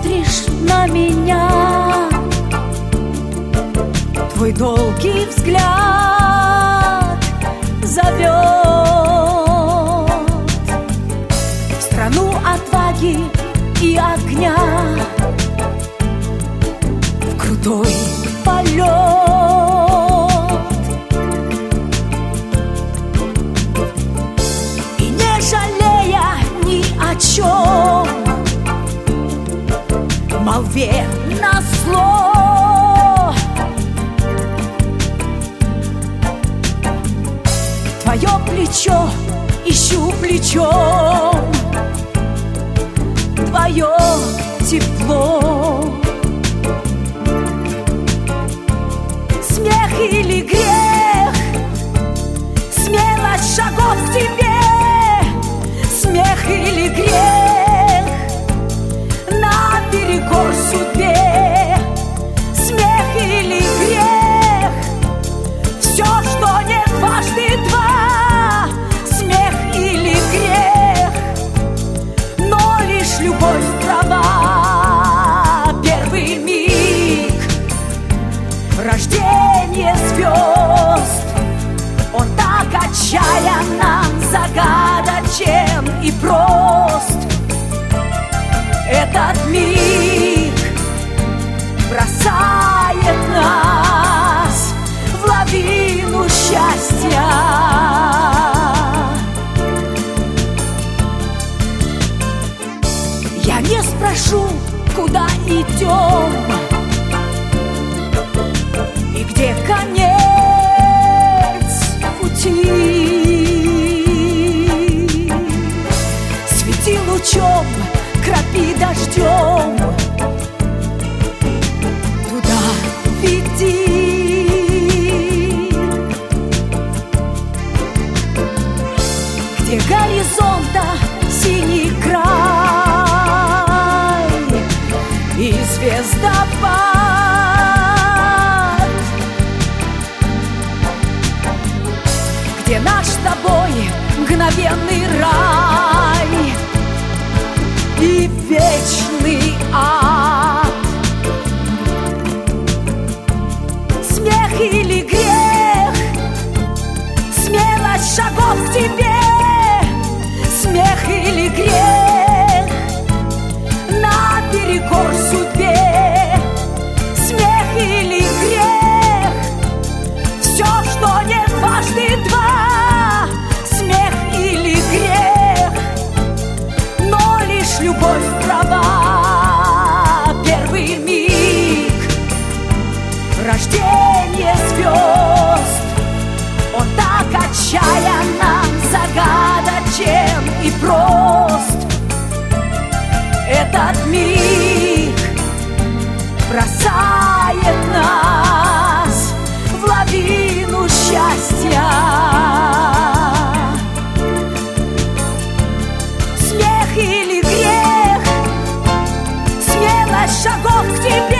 смотришь на меня, твой долгий взгляд зовет в страну отваги и огня, в крутой полет. И не жалея ни о чем, молве назло, твое плечо ищу плечом, твое тепло. Смех или грех, смелость шагов к тебе. Смех или грех, наперекор судьбе. Смех или грех, все, что не дважды два. Смех или грех, но лишь любовь права. Первый миг рождения звезд, он так отчаянно загадочен и прост. Этот миг бросает нас в лавину счастья. Я не спрошу, куда идем и где конец пути. Свети лучом, крапи дождем, туда веди. Где горизонта синий край и звездопад, где наш с тобой мгновенный рай и вечный ад. Смех или грех, смелость шагов к тебе. Смех или грех, наперекор судьбе. Смех или грех, все, что не дважды два. Смех или грех, но лишь любовь права. Первый миг рождения звезд, он так отчаянно загадочен и прост. Этот миг бросает нас в лавину счастья. Смех или грех, смелость шагов к тебе.